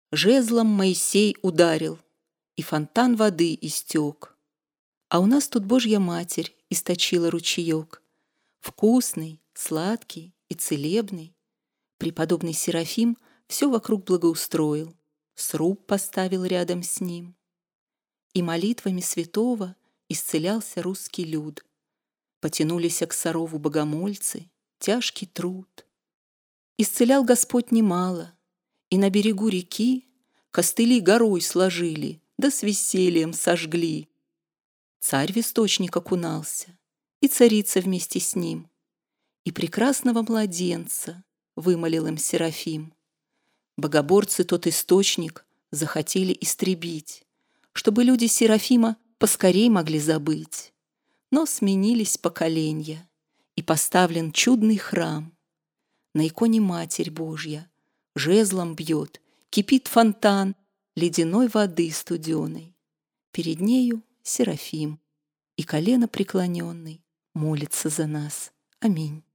Жезлом Моисей ударил, и фонтан воды истек. А у нас тут Божья Матерь источила ручеек, вкусный, сладкий и целебный. Преподобный Серафим все вокруг благоустроил, сруб поставил рядом с ним. И молитвами святого исцелялся русский люд. Потянулись к Сарову богомольцы, тяжкий труд. Исцелял Господь немало, и на берегу реки костыли горой сложили, да с весельем сожгли. Царь в источник окунался, и царица вместе с ним, и прекрасного младенца вымолил им Серафим. Богоборцы тот источник захотели истребить, чтобы люди Серафима поскорей могли забыть. Но сменились поколенья, и поставлен чудный храм. На иконе Матерь Божья жезлом бьет, кипит фонтан ледяной воды студеной. Перед нею Серафим, и колено преклоненный молится за нас. Аминь.